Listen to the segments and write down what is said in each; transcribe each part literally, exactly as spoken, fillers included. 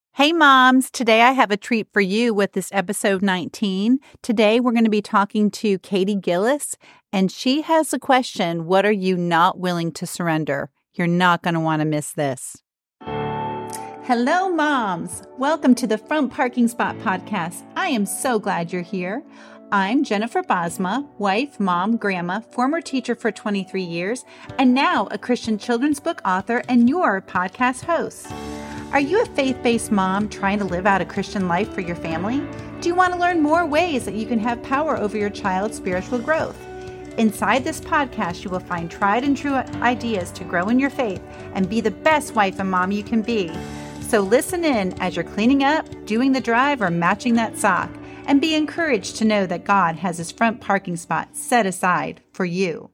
Hey moms, today I have a treat for you with this episode nineteen. Today we're going to be talking to Katie Gillis, and she has a question: what are you not willing to surrender? You're not going to want to miss this. Hello moms, welcome to the Front Parking Spot podcast. I am so glad you're here. I'm Jennifer Bosma, wife, mom, grandma, former teacher for twenty-three years, and now a Christian children's book author and your podcast host. Are you a faith-based mom trying to live out a Christian life for your family? Do you want to learn more ways that you can have power over your child's spiritual growth? Inside this podcast, you will find tried and true ideas to grow in your faith and be the best wife and mom you can be. So listen in as you're cleaning up, doing the drive, or matching that sock, and be encouraged to know that God has his front parking spot set aside for you.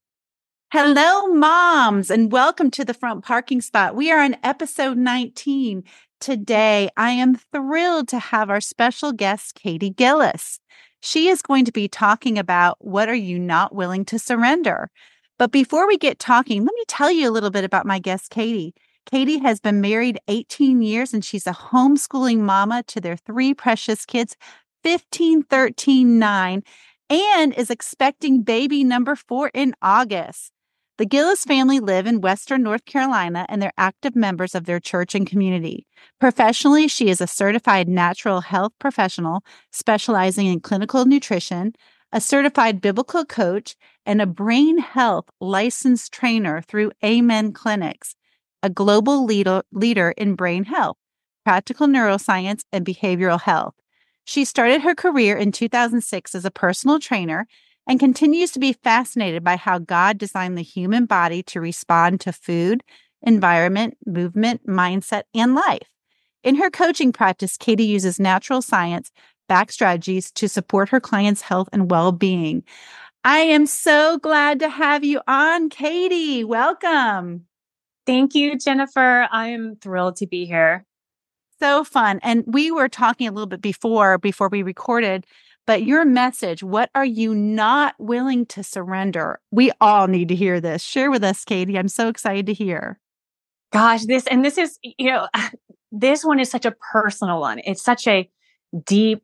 Hello, moms, and welcome to the Front Parking Spot. We are on episode nineteen. Today, I am thrilled to have our special guest, Katie Gillis. She is going to be talking about what are you not willing to surrender. But before we get talking, let me tell you a little bit about my guest, Katie. Katie has been married eighteen years, and she's a homeschooling mama to their three precious kids, fifteen, thirteen, nine, and is expecting baby number four in August. The Gillis family live in Western North Carolina, and they're active members of their church and community. Professionally, she is a certified natural health professional specializing in clinical nutrition, a certified biblical coach, and a brain health licensed trainer through Amen Clinics, a global leader, leader in brain health, practical neuroscience, and behavioral health. She started her career in two thousand six as a personal trainer and continues to be fascinated by how God designed the human body to respond to food, environment, movement, mindset, and life. In her coaching practice, Katie uses natural science-backed strategies to support her clients' health and well-being. I am so glad to have you on, Katie. Welcome. Thank you, Jennifer. I am thrilled to be here. So fun. And we were talking a little bit before, before we recorded, but your message, what are you not willing to surrender? We all need to hear this. Share with us, Katie. I'm so excited to hear. Gosh, this, and this is, you know, this one is such a personal one. It's such a deep,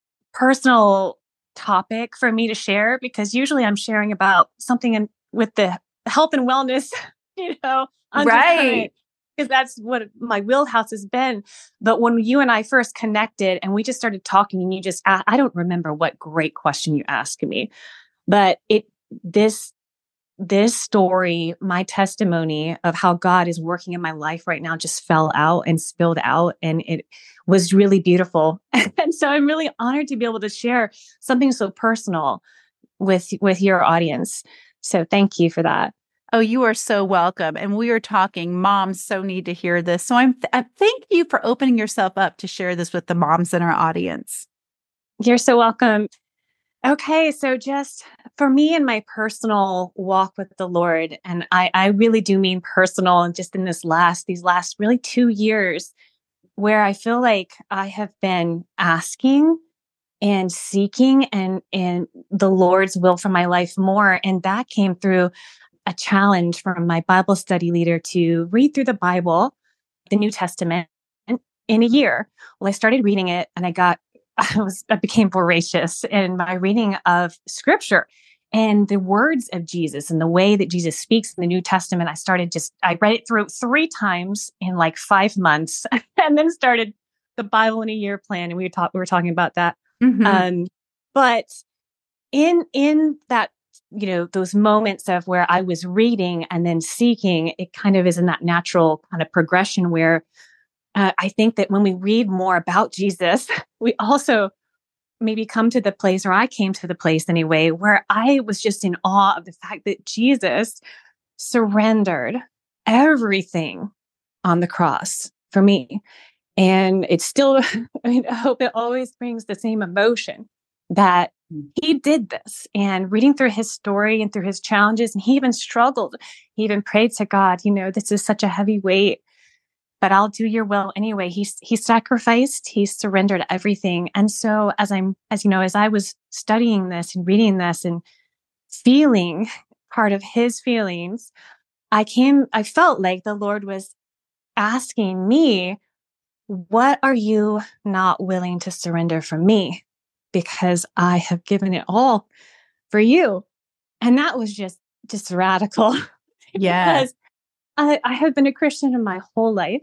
personal topic for me to share because usually I'm sharing about something in, with the health and wellness, you know, right. Because that's what my wheelhouse has been. But when you and I first connected and we just started talking and you just, I, I don't remember what great question you asked me, but it, this, this story, my testimony of how God is working in my life right now just fell out and spilled out. And it was really beautiful. And so I'm really honored to be able to share something so personal with, with your audience. So thank you for that. Oh, you are so welcome. And we are talking, moms so need to hear this. So I'm th- I thank you for opening yourself up to share this with the moms in our audience. You're so welcome. Okay. So just for me and my personal walk with the Lord, and I, I really do mean personal, and just in this last, these last really two years where I feel like I have been asking and seeking and, and the Lord's will for my life more. And that came through a challenge from my Bible study leader to read through the Bible, the New Testament, in, in a year. Well, I started reading it and I got, I was, I became voracious in my reading of scripture and the words of Jesus and the way that Jesus speaks in the New Testament. I started just, I read it through three times in like five months and then started the Bible in a year plan. And we were, talk, we were talking about that. Mm-hmm. Um, but in, in that, you know, those moments of where I was reading and then seeking, it kind of is in that natural kind of progression where uh, I think that when we read more about Jesus, we also maybe come to the place, or I came to the place anyway, where I was just in awe of the fact that Jesus surrendered everything on the cross for me. And it's still, I mean, I hope it always brings the same emotion that he did this. And reading through his story and through his challenges, and he even struggled. He even prayed to God, you know, this is such a heavy weight, but I'll do your will anyway. He, he sacrificed, he surrendered everything. And so as I'm, as you know, as I was studying this and reading this and feeling part of his feelings, I came, I felt like the Lord was asking me, what are you not willing to surrender for me? Because I have given it all for you. And that was just, just radical Yeah. because I, I have been a Christian in my whole life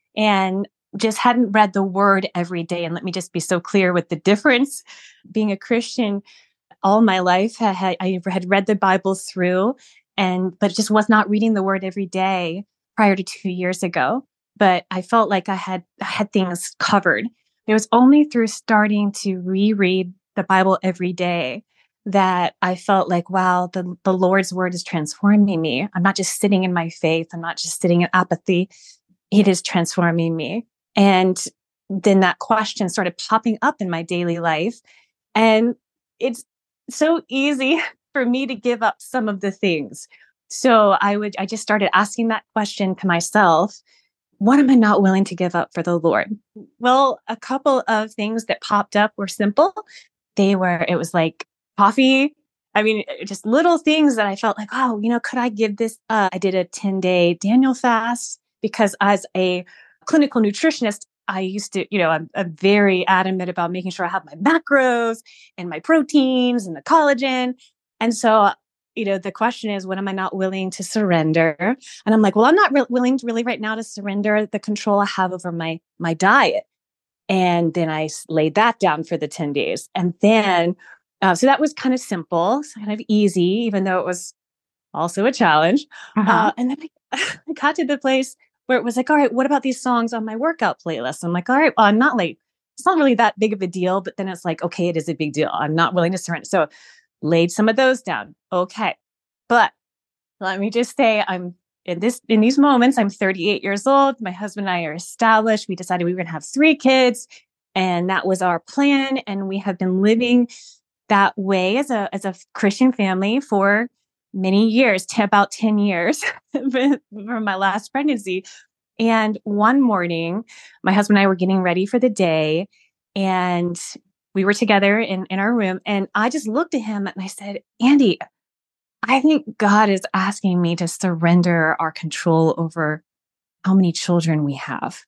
and just hadn't read the word every day. And let me just be so clear with the difference. Being a Christian all my life, I had, I had read the Bible through, and but just was not reading the word every day prior to two years ago. But I felt like I had I had things covered. It was only through starting to reread the Bible every day that I felt like, wow, the, the Lord's word is transforming me. I'm not just sitting in my faith. I'm not just sitting in apathy. It is transforming me. And then that question started popping up in my daily life. And it's so easy for me to give up some of the things. So I would, I just started asking that question to myself. What am I not willing to give up for the Lord? Well, a couple of things that popped up were simple. They were, it was like coffee. I mean, just little things that I felt like, oh, you know, could I give this up? I did a ten day Daniel fast because as a clinical nutritionist, I used to, you know, I'm, I'm very adamant about making sure I have my macros and my proteins and the collagen. And so, you know, the question is, what am I not willing to surrender? And I'm like, well, I'm not re- willing to really right now to surrender the control I have over my, my diet. And then I laid that down for the ten days. And then, uh, so that was kind of simple, kind of easy, even though it was also a challenge. Uh-huh. Uh, and then I, I got to the place where it was like, all right, what about these songs on my workout playlist? I'm like, all right, well, I'm not like, it's not really that big of a deal, but then it's like, okay, it is a big deal. I'm not willing to surrender. So laid some of those down. Okay. But let me just say, I'm in this, in these moments, I'm thirty-eight years old. My husband and I are established. We decided we were going to have three kids, and that was our plan. And we have been living that way as a, as a Christian family for many years, to about ten years from my last pregnancy. And one morning, my husband and I were getting ready for the day, and we were together in, in our room. And I just looked at him and I said, Andy, I think God is asking me to surrender our control over how many children we have.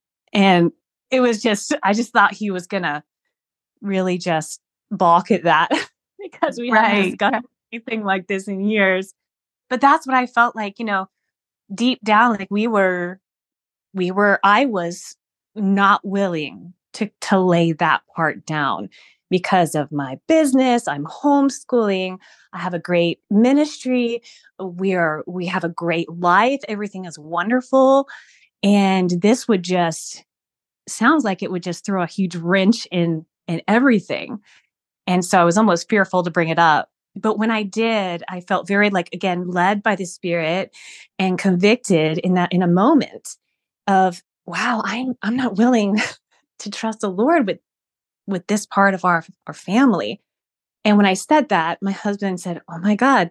And it was just, I just thought he was going to really just balk at that because we hadn't Right. discussed anything like this in years. But that's what I felt like, you know, deep down, like we were, we were, I was not willing to, to lay that part down because of my business. I'm homeschooling. I have a great ministry. We are, we have a great life. Everything is wonderful. And this would just, sounds like it would just throw a huge wrench in, in everything. And so I was almost fearful to bring it up. But when I did, I felt very like, again, led by the Spirit and convicted in that, in a moment of, wow, I'm, I'm not willing to trust the Lord with, with this part of our, our family. And when I said that, my husband said, oh my God,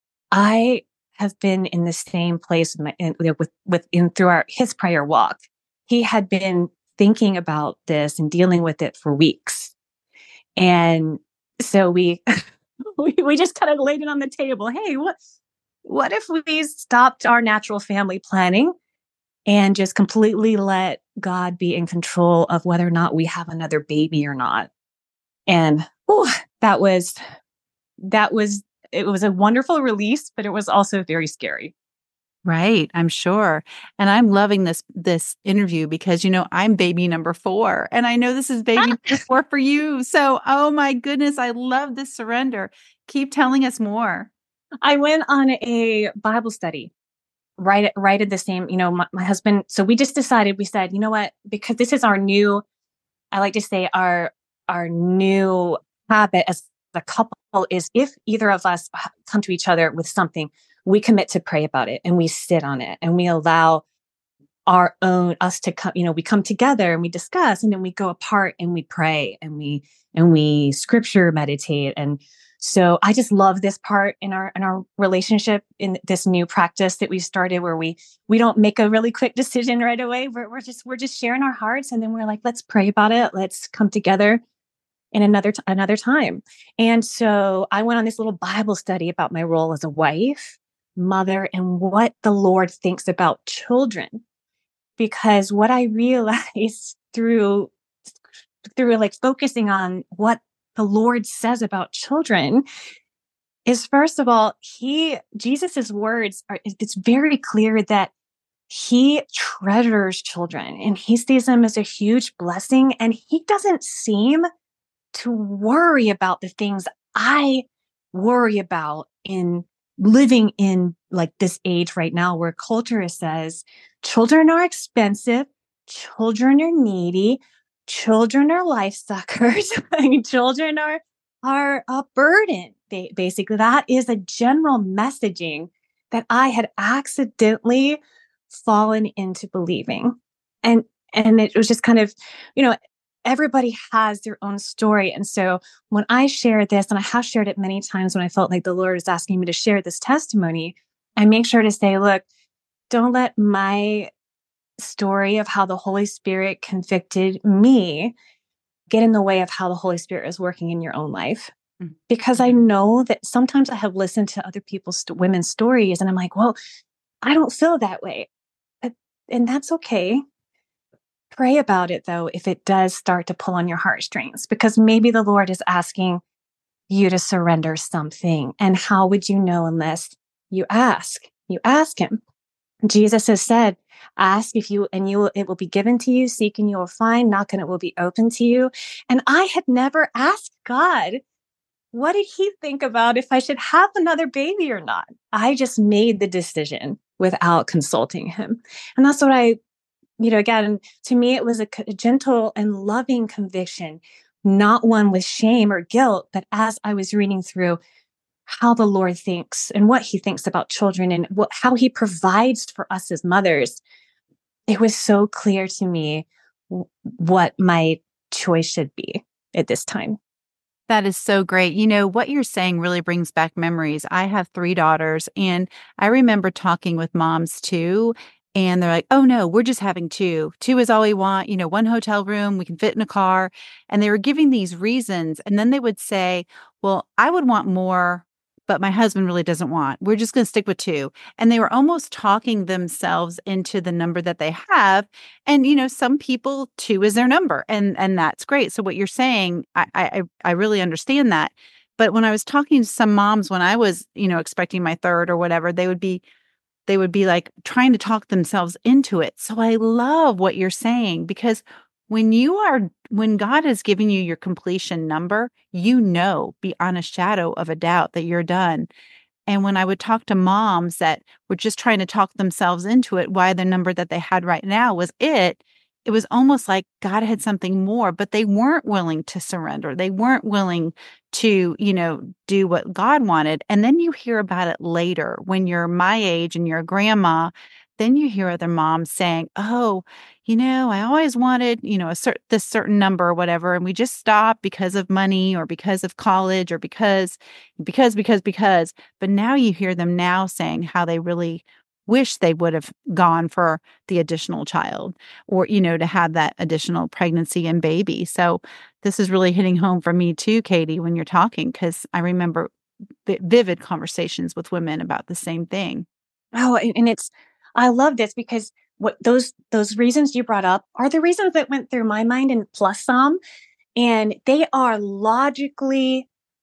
I have been in the same place in my, in, with, with, in through our, his prior walk. He had been thinking about this and dealing with it for weeks. And so we, we, we just kind of laid it on the table. Hey, what, what if we stopped our natural family planning and just completely let God be in control of whether or not we have another baby or not? And oh, that was, that was, it was a wonderful release, but it was also very scary. Right, I'm sure. And I'm loving this this interview because, you know, I'm baby number four, and I know this is baby number four for you. So, oh my goodness, I love this surrender. Keep telling us more. I went on a Bible study right at, right at the same, you know, my, my husband. So we just decided, we said, you know what, because this is our new, I like to say our, our new habit as a couple is if either of us come to each other with something, we commit to pray about it and we sit on it and we allow our own, us to come, you know, we come together and we discuss and then we go apart and we pray and we, and we scripture meditate. And so I just love this part in our, in our relationship, in this new practice that we started where we, we don't make a really quick decision right away. We're, we're just, we're just sharing our hearts. And then we're like, let's pray about it. Let's come together in another, t- another time. And so I went on this little Bible study about my role as a wife, mother, and what the Lord thinks about children. because what I realized through through like focusing on what the Lord says about children is, first of all, he Jesus's words are, it's very clear that he treasures children and he sees them as a huge blessing, and he doesn't seem to worry about the things I worry about in living in like this age right now, where culture says children are expensive, children are needy, children are life suckers, children are are a burden. They, basically, that is a general messaging that I had accidentally fallen into believing. And and it was just kind of, you know, everybody has their own story. And so when I share this, and I have shared it many times when I felt like the Lord is asking me to share this testimony, I make sure to say, look, don't let my story of how the Holy Spirit convicted me get in the way of how the Holy Spirit is working in your own life. Mm-hmm. Because I know that sometimes I have listened to other people's st- women's stories, and I'm like, well, I don't feel that way. But, and that's okay. Pray about it, though, if it does start to pull on your heartstrings, because maybe the Lord is asking you to surrender something. And how would you know unless you ask? You ask him. Jesus has said, ask if you, and you will, it will be given to you. Seek and you will find. Knock and it will be open to you. And I had never asked God, what did he think about if I should have another baby or not? I just made the decision without consulting him. And that's what I, you know, again, to me, it was a, a gentle and loving conviction, not one with shame or guilt, but as I was reading through how the Lord thinks and what he thinks about children and what, how he provides for us as mothers, it was so clear to me w- what my choice should be at this time. That is so great. You know, what you're saying really brings back memories. I have three daughters, and I remember talking with moms too, and they're like, oh no, we're just having two. Two is all we want, you know, one hotel room, we can fit in a car. And they were giving these reasons. And then they would say, well, I would want more, but my husband really doesn't want. We're just going to stick with two. And they were almost talking themselves into the number that they have. And, you know, some people, two is their number, and and that's great. So what you're saying, I I, I really understand that. But when I was talking to some moms when I was, you know, expecting my third or whatever, they would be they would be like trying to talk themselves into it. So I love what you're saying, because when you are, when God has given you your completion number, you know, beyond a shadow of a doubt that you're done. And when I would talk to moms that were just trying to talk themselves into it, why the number that they had right now was it, it was almost like God had something more, but they weren't willing to surrender. They weren't willing to, you know, do what God wanted. And then you hear about it later when you're my age and you're a grandma. Then you hear other moms saying, oh, you know, I always wanted, you know, a certain this certain number or whatever, and we just stopped because of money or because of college or because, because, because, because. But now you hear them now saying how they really wish they would have gone for the additional child, or, you know, to have that additional pregnancy and baby. So this is really hitting home for me too, Katie, when you're talking, because I remember vi- vivid conversations with women about the same thing. Oh, and and it's, I love this because what those those reasons you brought up are the reasons that went through my mind and plus some, and they are logically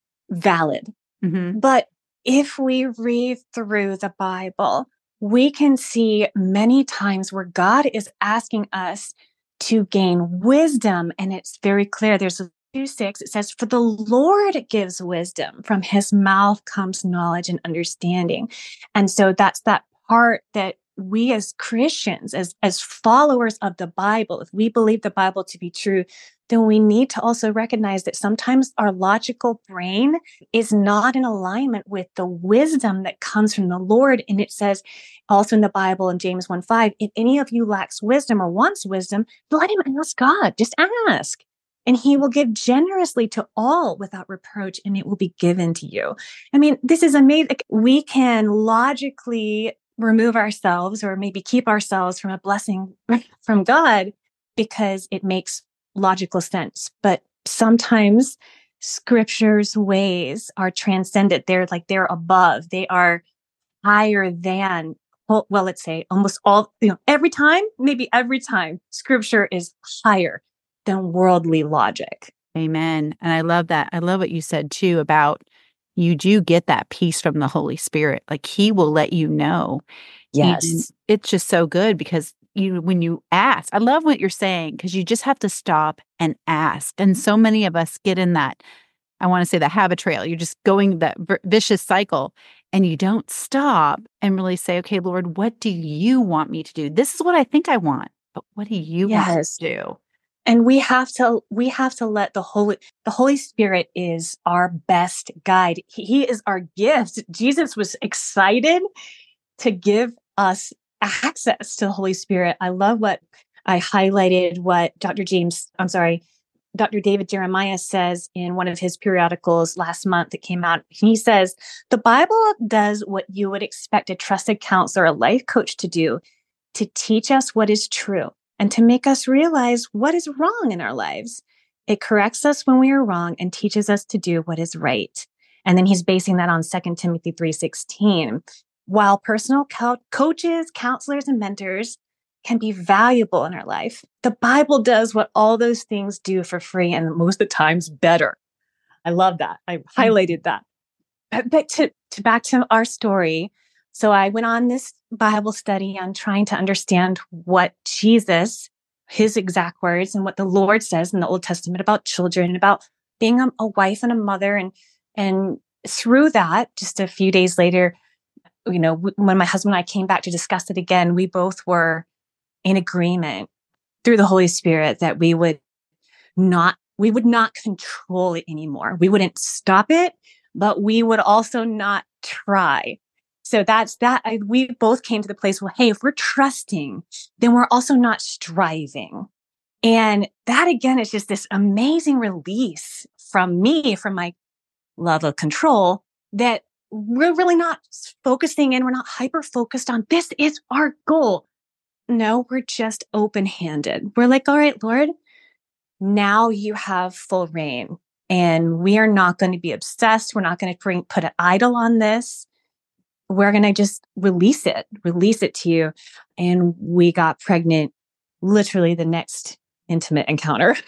valid. Mm-hmm. But if we read through the Bible, we can see many times where God is asking us to gain wisdom. And it's very clear. There's a two six, it says, for the Lord gives wisdom. From his mouth comes knowledge and understanding. And so that's that part that we as Christians, as, as followers of the Bible, if we believe the Bible to be true, then we need to also recognize that sometimes our logical brain is not in alignment with the wisdom that comes from the Lord. And it says also in the Bible in James one five, if any of you lacks wisdom or wants wisdom, let him ask God. Just ask. And he will give generously to all without reproach, and it will be given to you. I mean, this is amazing. We can logically remove ourselves or maybe keep ourselves from a blessing from God because it makes logical sense. But sometimes scripture's ways are transcendent. They're like, they're above, they are higher than well, let's say almost all, you know, every time, maybe every time, scripture is higher than worldly logic. Amen. And I love that. I love what you said too about you do get that peace from the Holy Spirit. Like he will let you know. And Yes. it's just so good because you, when you ask, I love what you're saying because you just have to stop and ask. And so many of us get in that, I want to say the habit trail. You're just going that v- vicious cycle and you don't stop and really say, okay, Lord, what do you want me to do? This is what I think I want, but what do you want Yes. me to do? And we have to, we have to let the Holy, the Holy Spirit is our best guide. He, he is our gift. Jesus was excited to give us access to the Holy Spirit. I love what I highlighted what Doctor James, I'm sorry, Doctor David Jeremiah says in one of his periodicals last month that came out. He says, the Bible does what you would expect a trusted counselor, a life coach to do, to teach us what is true and to make us realize what is wrong in our lives. It corrects us when we are wrong and teaches us to do what is right. And then he's basing that on Second Timothy three sixteen. While personal co- coaches, counselors, and mentors can be valuable in our life, the Bible does what all those things do for free and most of the times better. I love that. I highlighted that. But to, to back to our story. So I went on this Bible study on trying to understand what Jesus, his exact words, and what the Lord says in the Old Testament about children, about being a, a wife and a mother. And, and through that, just a few days later, you know, when my husband and I came back to discuss it again, we both were in agreement through the Holy Spirit that we would not, we would not control it anymore. We wouldn't stop it, but we would also not try. So that's that. I, we both came to the place, well, hey, if we're trusting, then we're also not striving. And that again is just this amazing release from me, from my love of control, that we're really not focusing in. We're not hyper focused on this is our goal. No, we're just open-handed. We're like, all right, Lord, now you have full reign and we are not going to be obsessed. We're not going to bring, put an idol on this. We're going to just release it, release it to you. And we got pregnant literally the next intimate encounter.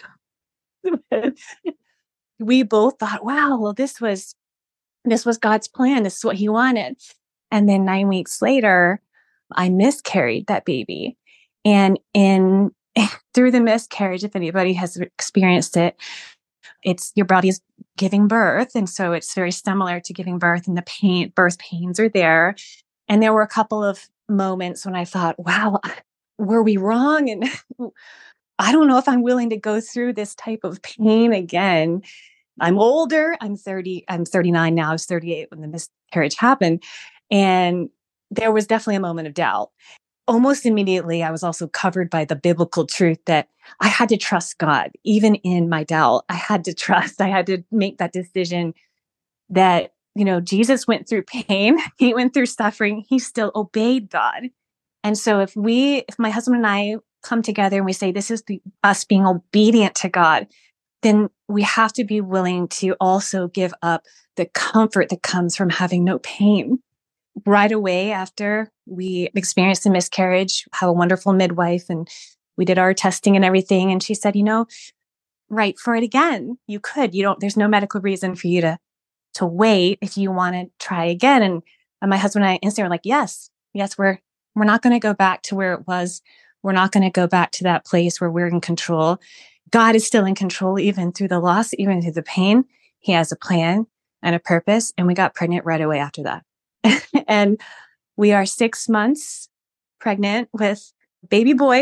We both thought, wow, well, this was, this was God's plan. This is what he wanted. And then nine weeks later, I miscarried that baby. And in, through the miscarriage, if anybody has experienced it, it's your body is giving birth. And so it's very similar to giving birth, and the pain, birth pains are there. And there were a couple of moments when I thought, wow, were we wrong? And I don't know if I'm willing to go through this type of pain again. I'm older. I'm thirty. I'm thirty-nine now. I was thirty-eight when the miscarriage happened. And there was definitely a moment of doubt. Almost immediately, I was also covered by the biblical truth that I had to trust God. Even in my doubt, I had to trust. I had to make that decision that, you know, Jesus went through pain. He went through suffering. He still obeyed God. And so if we, if my husband and I come together and we say, this is the, us being obedient to God, then we have to be willing to also give up the comfort that comes from having no pain. Right away after we experienced the miscarriage, have a wonderful midwife, and we did our testing and everything. And she said, you know, write for it again. You could, you don't, there's no medical reason for you to, to wait if you want to try again. And, and my husband and I instantly were like, yes, yes, we're, we're not going to go back to where it was. We're not going to go back to that place where we're in control. God is still in control, even through the loss, even through the pain. He has a plan and a purpose. And we got pregnant right away after that. And we are six months pregnant with baby boy.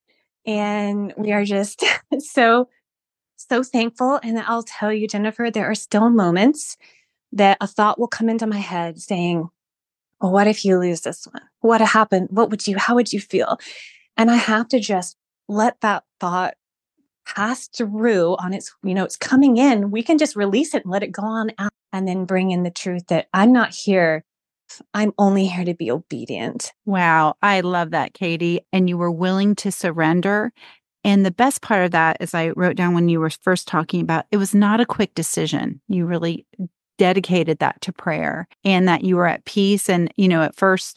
And we are just so, so thankful. And I'll tell you, Jennifer, there are still moments that a thought will come into my head saying, well, what if you lose this one? What happened? What would you, how would you feel? And I have to just let that thought pass through on its, you know, it's coming in. We can just release it and let it go on out, and then bring in the truth that I'm not here. I'm only here to be obedient. Wow. I love that, Katie. And you were willing to surrender. And the best part of that, as I wrote down when you were first talking about, it was not a quick decision. You really dedicated that to prayer, and that you were at peace. And, you know, at first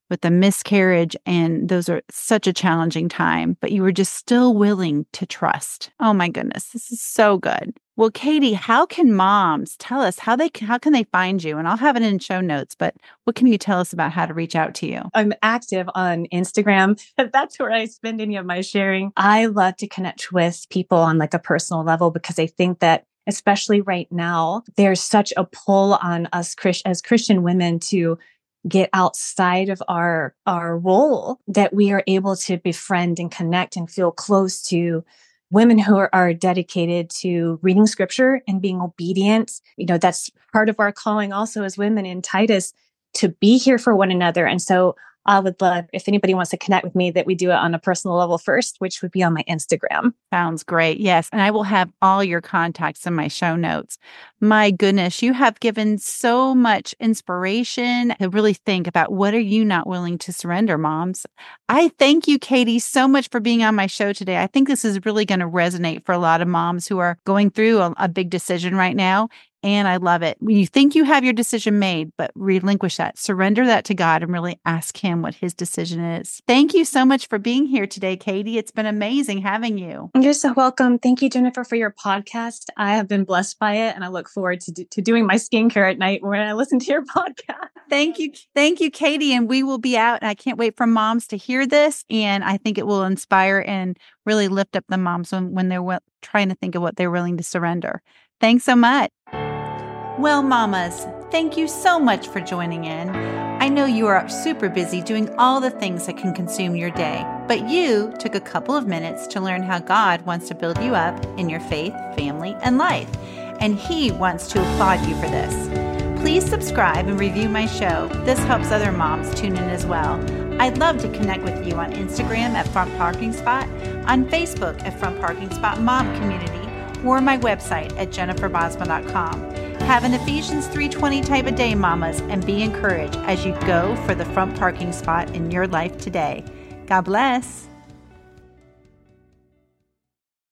with a miscarriage, and those are such a challenging time, but you were just still willing to trust. Oh my goodness, this is so good. Well, Katie, how can moms tell us how they how can they find you? And I'll have it in show notes, but what can you tell us about how to reach out to you? I'm active on Instagram. That's where I spend any of my sharing. I love to connect with people on like a personal level because I think that especially right now, there's such a pull on us as Christian women to get outside of our, our role that we are able to befriend and connect and feel close to women who are, are dedicated to reading scripture and being obedient. You know, that's part of our calling also as women in Titus to be here for one another. And so I would love, if anybody wants to connect with me, that we do it on a personal level first, which would be on my Instagram. Sounds great. Yes. And I will have all your contacts in my show notes. My goodness, you have given so much inspiration to really think about what are you not willing to surrender, moms. I thank you, Katie, so much for being on my show today. I think this is really going to resonate for a lot of moms who are going through a, a big decision right now. And I love it. You think you have your decision made, but relinquish that. Surrender that to God and really ask Him what His decision is. Thank you so much for being here today, Katie. It's been amazing having you. You're so welcome. Thank you, Jennifer, for your podcast. I have been blessed by it, and I look forward to, do, to doing my skincare at night when I listen to your podcast. Thank you. Thank you, Katie. And we will be out. And I can't wait for moms to hear this. And I think it will inspire and really lift up the moms when, when they're w- trying to think of what they're willing to surrender. Thanks so much. Well, mamas, thank you so much for joining in. I know you are super busy doing all the things that can consume your day, but you took a couple of minutes to learn how God wants to build you up in your faith, family, and life, and He wants to applaud you for this. Please subscribe and review my show. This helps other moms tune in as well. I'd love to connect with you on Instagram at Front Parking Spot, on Facebook at Front Parking Spot Mom Community, or my website at jennifer bosma dot com. Have an Ephesians three twenty type of day, mamas, and be encouraged as you go for the front parking spot in your life today. God bless.